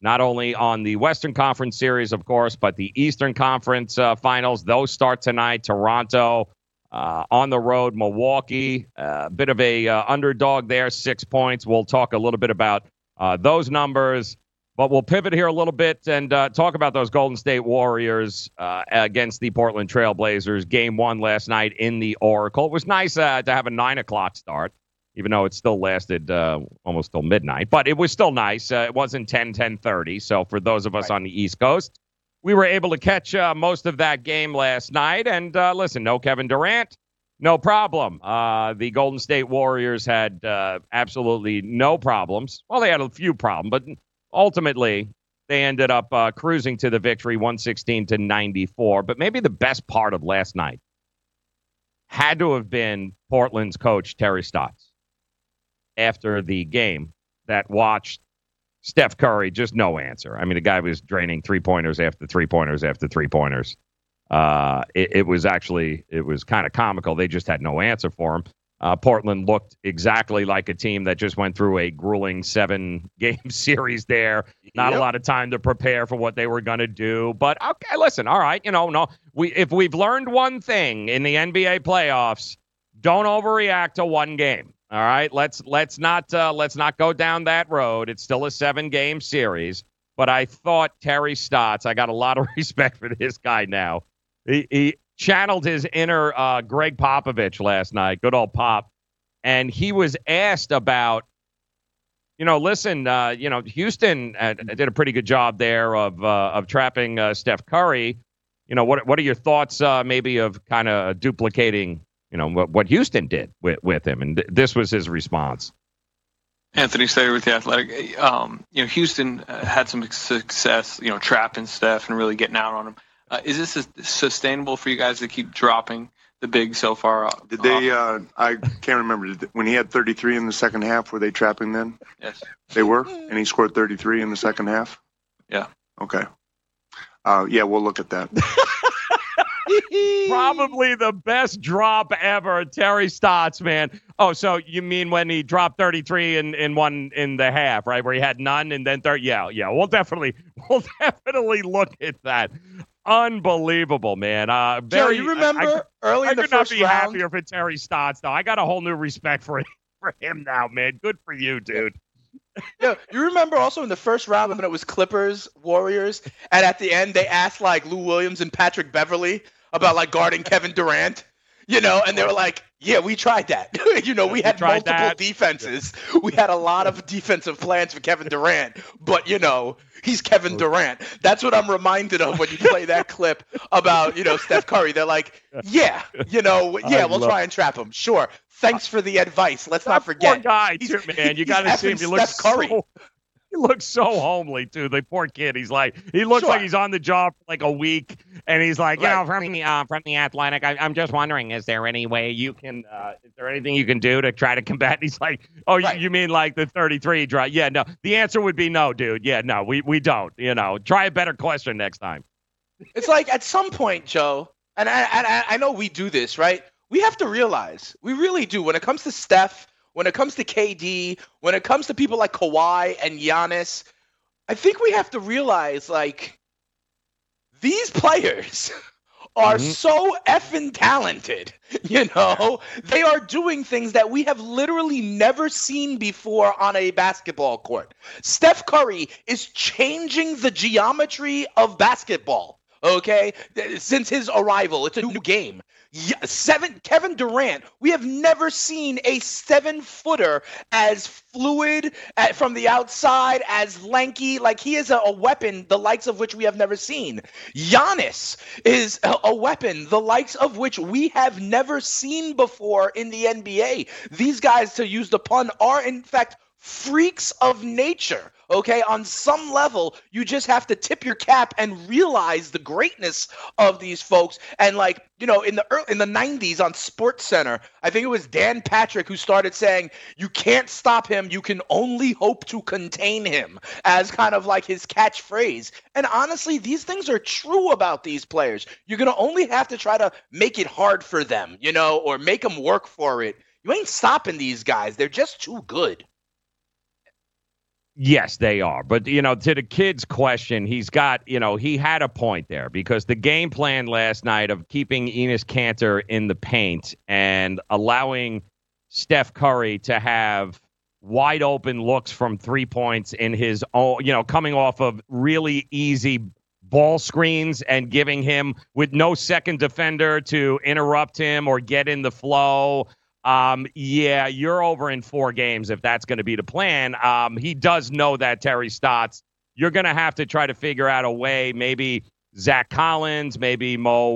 not only on the Western Conference Series, of course, but the Eastern Conference Finals. Those start tonight. Toronto on the road, Milwaukee, a bit of a underdog there, 6 points. We'll talk a little bit about those numbers, but we'll pivot here a little bit and talk about those Golden State Warriors against the Portland Trail Blazers. Game 1 last night in the Oracle. It was nice to have a 9 o'clock start, even though it still lasted almost till midnight. But it was still nice. It wasn't 10:30. So for those of us on the East Coast, we were able to catch most of that game last night. And listen, no Kevin Durant, no problem. The Golden State Warriors had absolutely no problems. Well, they had a few problems, but ultimately they ended up cruising to the victory, 116-94. But maybe the best part of last night had to have been Portland's coach, Terry Stotts, after the game, that watched Steph Curry, just no answer. I mean, the guy was draining three-pointers after three-pointers after three-pointers. It was kind of comical. They just had no answer for him. Portland looked exactly like a team that just went through a grueling 7-game series there. Not a lot of time to prepare for what they were going to do. But, okay, listen, all right, if we've learned one thing in the NBA playoffs, don't overreact to one game. All right, let's not go down that road. It's still a 7-game series, but I thought Terry Stotts, I got a lot of respect for this guy now. He channeled his inner Greg Popovich last night, good old Pop, and he was asked about, Houston did a pretty good job there of trapping Steph Curry. What are your thoughts maybe of kind of duplicating what Houston did with him? And this was his response. Anthony Slater with The Athletic. Houston had some success, trapping Steph and really getting out on him. Is this sustainable for you guys to keep dropping the big so far? Did they, I can't remember, when he had 33 in the second half, were they trapping then? Yes. They were? And he scored 33 in the second half? Yeah. Okay. Yeah, we'll look at that. Probably the best drop ever, Terry Stotts, man. Oh, so you mean when he dropped 33 in the half, right? Where he had none and then 30? Yeah. We'll definitely look at that. Unbelievable, man. Joe, you remember early in the first round? I could not be happier for Terry Stotts, though. I got a whole new respect for him now, man. Good for you, dude. Yeah, you remember also in the first round when it was Clippers, Warriors, and at the end they asked like Lou Williams and Patrick Beverly about like guarding Kevin Durant, and they were like, yeah, we tried that. We had multiple defenses. We had a lot of defensive plans for Kevin Durant, but he's Kevin Durant. That's what I'm reminded of when you play that clip about, Steph Curry. They're like, we'll try and trap him. Sure. Thanks for the advice. Let's not forget. Poor guy, too, man. You got to see him. He looks so homely, too. The poor kid. He looks like he's on the job for like a week, and he's like, from the Athletic, I'm just wondering, is there any way you can, is there anything you can do to try to combat? And he's like, you mean like the 33 drop? Yeah, no. The answer would be no, dude. Yeah, no, we don't. Try a better question next time. It's like at some point, Joe, and I know we do this, right? We have to realize, we really do, when it comes to Steph, when it comes to KD, when it comes to people like Kawhi and Giannis, I think we have to realize, like, these players are so effing talented, They are doing things that we have literally never seen before on a basketball court. Steph Curry is changing the geometry of basketball, okay? Since his arrival, it's a new game. Kevin Durant, we have never seen a 7-footer as fluid from the outside, as lanky. Like, he is a weapon, the likes of which we have never seen. Giannis is a weapon, the likes of which we have never seen before in the NBA. These guys, to use the pun, are in fact freaks of nature, okay? On some level, you just have to tip your cap and realize the greatness of these folks. And like, in the 90s on SportsCenter, I think it was Dan Patrick who started saying, you can't stop him, you can only hope to contain him, as kind of like his catchphrase. And honestly, these things are true about these players. You're going to only have to try to make it hard for them, or make them work for it. You ain't stopping these guys. They're just too good. Yes, they are. But, to the kid's question, he had a point there because the game plan last night of keeping Enes Kanter in the paint and allowing Steph Curry to have wide open looks from 3 points in his own, coming off of really easy ball screens and giving him with no second defender to interrupt him or get in the flow. You're over in 4 games if that's going to be the plan. He does know that, Terry Stotts. You're going to have to try to figure out a way, maybe Zach Collins, maybe Mo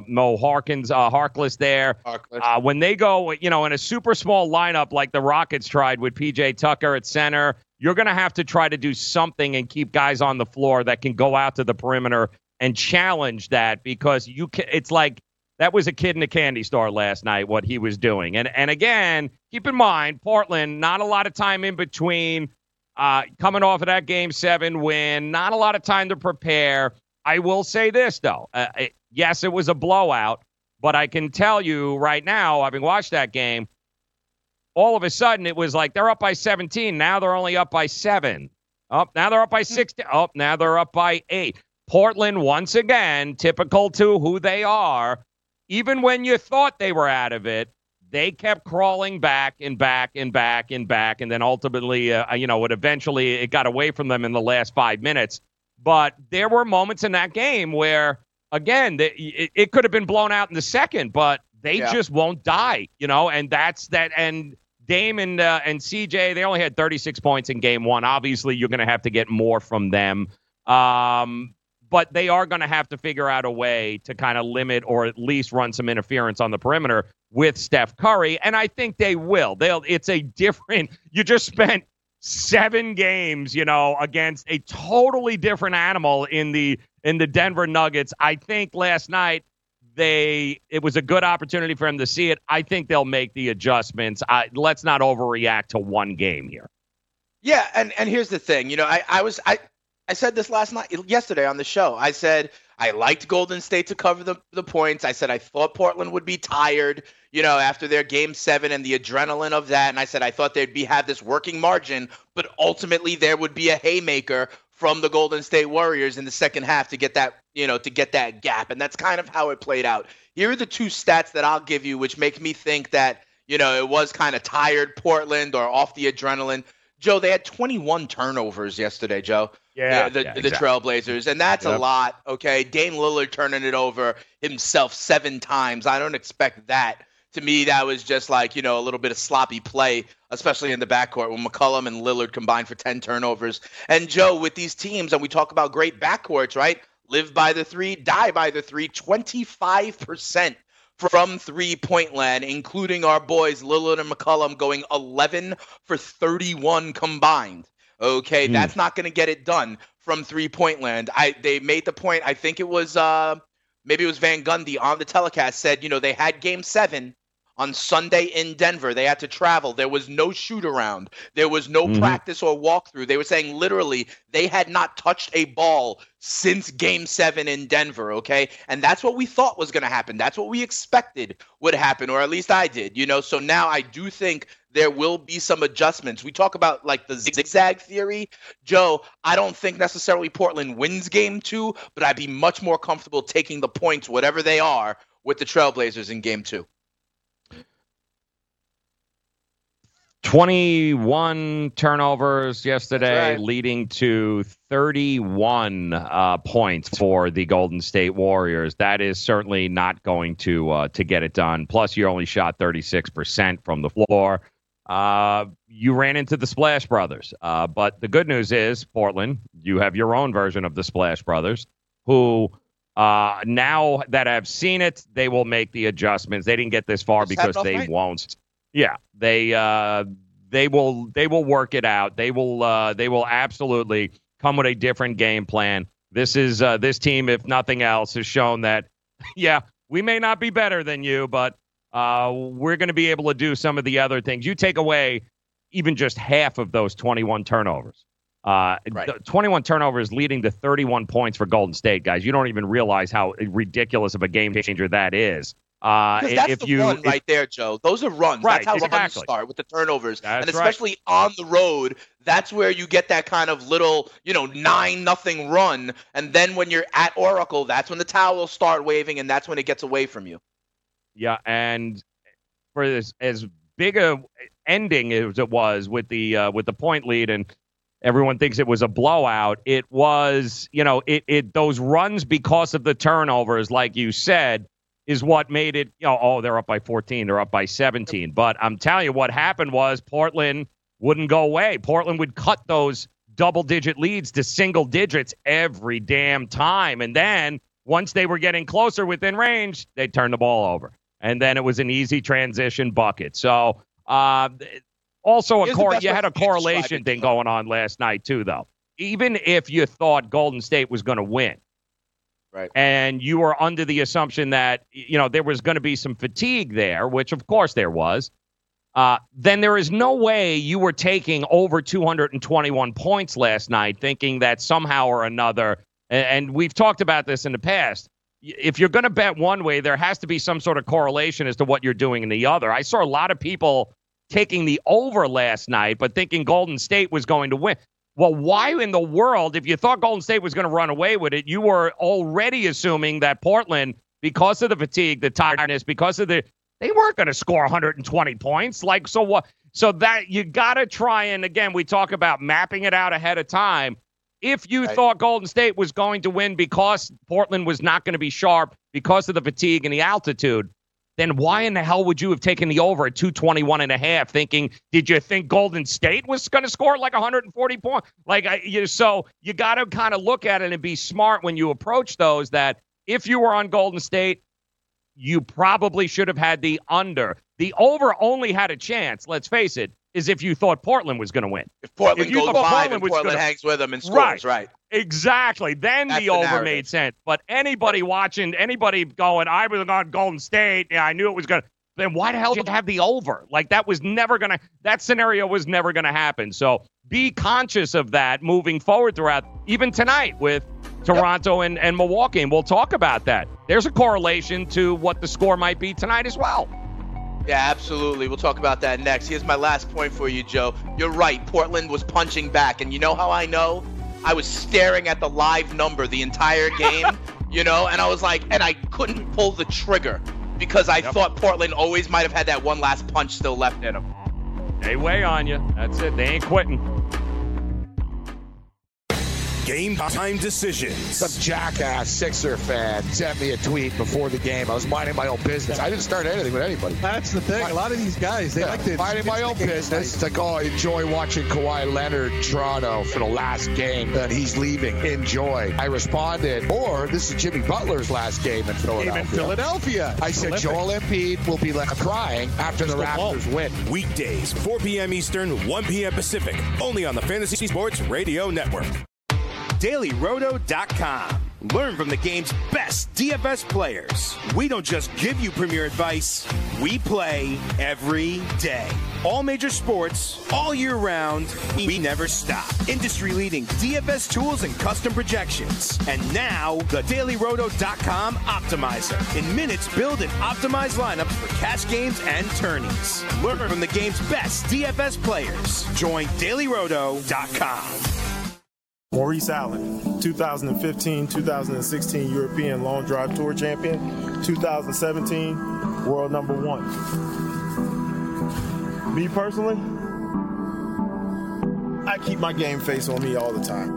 Harkless there. When they go, in a super small lineup like the Rockets tried with P.J. Tucker at center, you're going to have to try to do something and keep guys on the floor that can go out to the perimeter and challenge that because it's like, that was a kid in a candy store last night, what he was doing. And again, keep in mind, Portland, not a lot of time in between coming off of that Game 7 win, not a lot of time to prepare. I will say this, though. Yes, it was a blowout, but I can tell you right now, having watched that game, all of a sudden it was like they're up by 17. Now they're only up by 7. Oh, now they're up by 16. Oh, now they're up by 8. Portland, once again, typical to who they are, even when you thought they were out of it, they kept crawling back and back and back and back. And then ultimately, it got away from them in the last 5 minutes. But there were moments in that game where, again, it could have been blown out in the second, but they just won't die, and that's that. And Dame and CJ, they only had 36 points in Game 1. Obviously, you're going to have to get more from them. But they are going to have to figure out a way to kind of limit or at least run some interference on the perimeter with Steph Curry. And I think they will. It's a different – you just spent 7 games, against a totally different animal in the Denver Nuggets. I think last night it was a good opportunity for them to see it. I think they'll make the adjustments. Let's not overreact to one game here. Yeah, and here's the thing. I said this yesterday on the show. I said I liked Golden State to cover the points. I said I thought Portland would be tired, after their Game 7 and the adrenaline of that. And I said I thought they'd have this working margin, but ultimately there would be a haymaker from the Golden State Warriors in the second half to get that, to get that gap. And that's kind of how it played out. Here are the 2 stats that I'll give you, which make me think that, it was kind of tired Portland or off the adrenaline. Joe, they had 21 turnovers yesterday, Joe. Yeah, the exactly. Trailblazers, and that's a lot, okay? Dame Lillard turning it over himself 7 times. I don't expect that. To me, that was just like, a little bit of sloppy play, especially in the backcourt when McCollum and Lillard combined for 10 turnovers. And, Joe, with these teams, and we talk about great backcourts, right? Live by the 3, die by the 3, 25% from 3-point land, including our boys Lillard and McCollum going 11 for 31 combined. Okay, that's not going to get it done from 3-point land. They made the point, I think it was maybe it was Van Gundy on the telecast said, they had Game 7 on Sunday in Denver. They had to travel. There was no shoot around. There was no practice or walkthrough. They were saying literally they had not touched a ball since Game 7 in Denver, okay? And that's what we thought was going to happen. That's what we expected would happen, or at least I did, So now I do think there will be some adjustments. We talk about like the zigzag theory. Joe, I don't think necessarily Portland wins Game 2, but I'd be much more comfortable taking the points, whatever they are, with the Trailblazers in Game 2. 21 turnovers yesterday, leading to 31 points for the Golden State Warriors. That is certainly not going to get it done. Plus, you only shot 36% from the floor. You ran into the Splash Brothers. But the good news is, Portland, you have your own version of the Splash Brothers, who now that I've seen it, they will make the adjustments. They didn't get this far because they won't. Yeah, they will work it out. They will absolutely come with a different game plan. This team, if nothing else, has shown that, we may not be better than you, but we're going to be able to do some of the other things. You take away even just half of those 21 turnovers. The 21 turnovers leading to 31 points for Golden State, guys. You don't even realize how ridiculous of a game changer that is. Because that's the run right there, Joe. Those are runs. Right, that's how runs start with the turnovers. And especially on the road, that's where you get that kind of little, 9-0 run. And then when you're at Oracle, that's when the towels start waving, and that's when it gets away from you. Yeah, and for this, as big a ending as it was with the point lead, and everyone thinks it was a blowout, it was, those runs because of the turnovers, like you said, is what made it, they're up by 14, they're up by 17. But I'm telling you, what happened was Portland wouldn't go away. Portland would cut those double-digit leads to single digits every damn time. And then once they were getting closer within range, they'd turn the ball over. And then it was an easy transition bucket. So also, you had a correlation thing going on last night, too, though. Even if you thought Golden State was going to win, right, and you were under the assumption that, there was going to be some fatigue there, which, of course, there was, then there is no way you were taking over 221 points last night thinking that somehow or another, and we've talked about this in the past, if you're going to bet one way, there has to be some sort of correlation as to what you're doing in the other. I saw a lot of people taking the over last night, but thinking Golden State was going to win. Well, why in the world, if you thought Golden State was going to run away with it, you were already assuming that Portland, because of the fatigue, the tiredness, they weren't going to score 120 points. Like, so what? So that you got to try, and again, we talk about mapping it out ahead of time. If you thought Golden State was going to win because Portland was not going to be sharp because of the fatigue and the altitude, then why in the hell would you have taken the over at 221.5 thinking, did you think Golden State was going to score like 140 points? So you got to kind of look at it and be smart when you approach those, that if you were on Golden State, you probably should have had the under. The over only had a chance, let's face it, is if you thought Portland was going to win. If Portland goes 5 and Portland hangs with them and scores, right. Exactly. Then the over made sense. But anybody watching, anybody going, I was on Golden State, yeah, I knew it was going to, then why the hell did you have the over? Like, that scenario was never going to happen. So be conscious of that moving forward throughout, even tonight with Toronto and Milwaukee. And we'll talk about that. There's a correlation to what the score might be tonight as well. Yeah, absolutely. We'll talk about that next. Here's my last point for you, Joe. You're right. Portland was punching back. And you know how I know? I was staring at the live number the entire game, and I was like, and I couldn't pull the trigger because I thought Portland always might have had that one last punch still left in them. They weigh on you. That's it. They ain't quitting. Game time decisions. Some jackass Sixer fan sent me a tweet before the game. I was minding my own business. I didn't start anything with anybody. That's the thing. A lot of these guys, they like to minding my own business. It's like, I enjoy watching Kawhi Leonard in Toronto for the last game, and he's leaving. Enjoy. I responded, or this is Jimmy Butler's last game in Philadelphia. I said, Joel Embiid will be left crying after the Raptors win. Weekdays, 4 p.m. Eastern, 1 p.m. Pacific, only on the Fantasy Sports Radio Network. DailyRoto.com. Learn from the game's best DFS players. We don't just give you premier advice, we play every day. All major sports, all year round, we never stop. Industry-leading DFS tools and custom projections. And now, the DailyRoto.com Optimizer. In minutes, build and optimize lineups for cash games and tourneys. Learn from the game's best DFS players. Join DailyRoto.com. Maurice Allen, 2015-2016 European Long Drive Tour Champion, 2017 World Number 1. Me personally, I keep my game face on me all the time.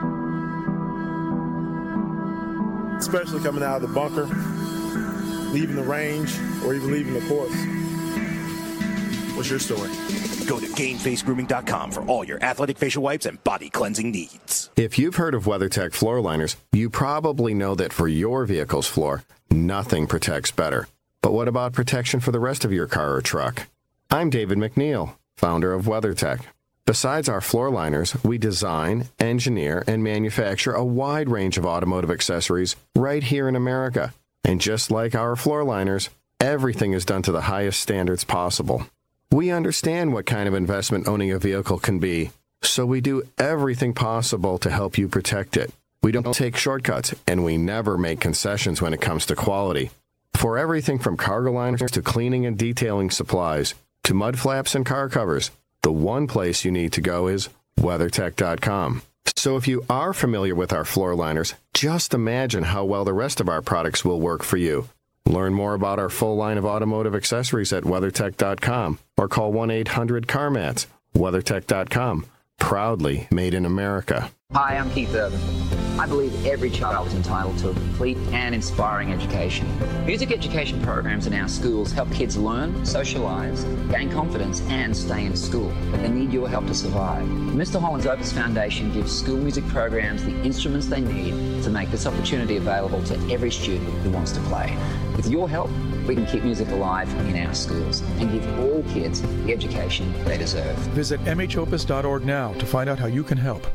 Especially coming out of the bunker, leaving the range, or even leaving the course. What's your story? Go to GainFaceGrooming.com for all your athletic facial wipes and body cleansing needs. If you've heard of WeatherTech floor liners, you probably know that for your vehicle's floor, nothing protects better. But what about protection for the rest of your car or truck? I'm David McNeil, founder of WeatherTech. Besides our floor liners, we design, engineer, and manufacture a wide range of automotive accessories right here in America. And just like our floor liners, everything is done to the highest standards possible. We understand what kind of investment owning a vehicle can be, so we do everything possible to help you protect it. We don't take shortcuts, and we never make concessions when it comes to quality. For everything from cargo liners to cleaning and detailing supplies to mud flaps and car covers, the one place you need to go is WeatherTech.com. So if you are familiar with our floor liners, just imagine how well the rest of our products will work for you. Learn more about our full line of automotive accessories at WeatherTech.com or call 1-800-CarMats. WeatherTech.com. Proudly made in America. Hi, I'm Keith Urban. I believe every child is entitled to a complete and inspiring education. Music education programs in our schools help kids learn, socialize, gain confidence, and stay in school. But they need your help to survive. Mr. Holland's Opus Foundation gives school music programs the instruments they need to make this opportunity available to every student who wants to play. With your help, we can keep music alive in our schools and give all kids the education they deserve. Visit mhopus.org now to find out how you can help.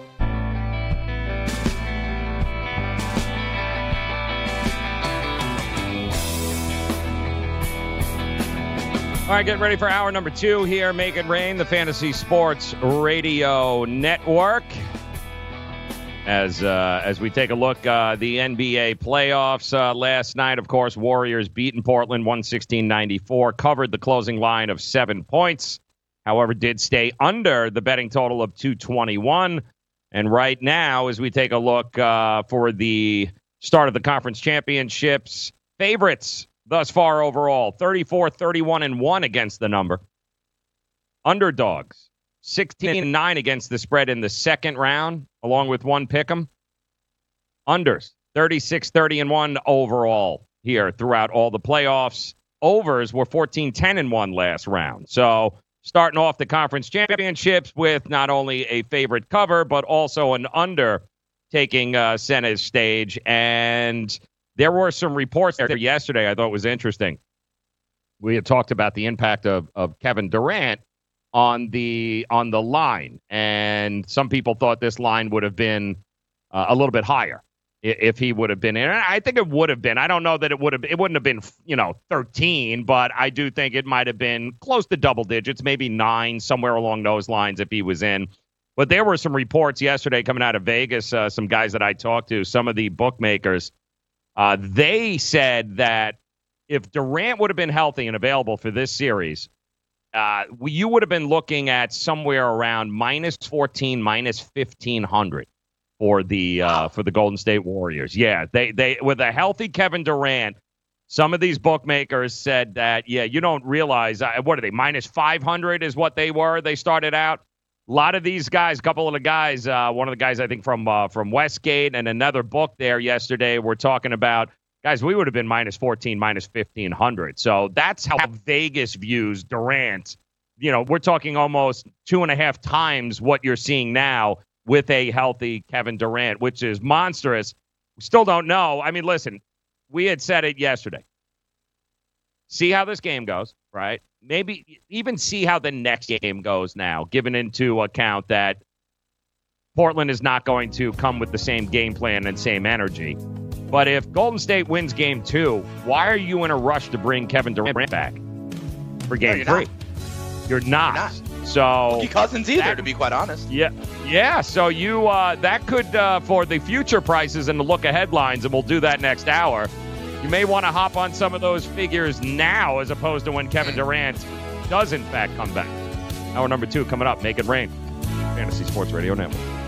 All right, get ready for hour number 2 here. Make It Rain, the Fantasy Sports Radio Network. As we take a look, the NBA playoffs last night, of course, Warriors beaten Portland 116-94, covered the closing line of 7 points. However, did stay under the betting total of 221. And right now, as we take a look for the start of the conference championships, favorites thus far overall, 34-31-1 against the number. Underdogs, 16-9 against the spread in the second round, along with one pick'em. Unders, 36-30-1 overall here throughout all the playoffs. Overs were 14-10-1 last round. So starting off the conference championships with not only a favorite cover, but also an under taking center stage. And there were some reports there yesterday I thought was interesting. We had talked about the impact of Kevin Durant on the line, and some people thought this line would have been a little bit higher if he would have been in. I think it would have been. I don't know that it wouldn't have been 13, but I do think it might have been close to double digits, maybe 9, somewhere along those lines if he was in. But there were some reports yesterday coming out of Vegas, some guys that I talked to, some of the bookmakers. They said that if Durant would have been healthy and available for this series, you would have been looking at somewhere around -14, -1,500 for the Golden State Warriors. Yeah, they with a healthy Kevin Durant, some of these bookmakers said that, you don't realize, what are they, -500 is what they were. They started out. A lot of these guys, a couple of the guys, one of the guys I think from Westgate and another book there yesterday were talking about, guys, we would have been -14, -1,500. So that's how Vegas views Durant. We're talking almost 2.5 times what you're seeing now with a healthy Kevin Durant, which is monstrous. We still don't know. I mean, listen, we had said it yesterday. See how this game goes, right? Maybe even see how the next game goes now, given into account that Portland is not going to come with the same game plan and same energy. But if Golden State wins game 2, why are you in a rush to bring Kevin Durant back for game 3? You're not. So Mookie Cousins either, to be quite honest. Yeah. So you that could for the future prices and the look ahead lines, and we'll do that next hour. You may want to hop on some of those figures now as opposed to when Kevin Durant does, in fact, come back. Hour number 2 coming up. Make It Rain. Fantasy Sports Radio Network.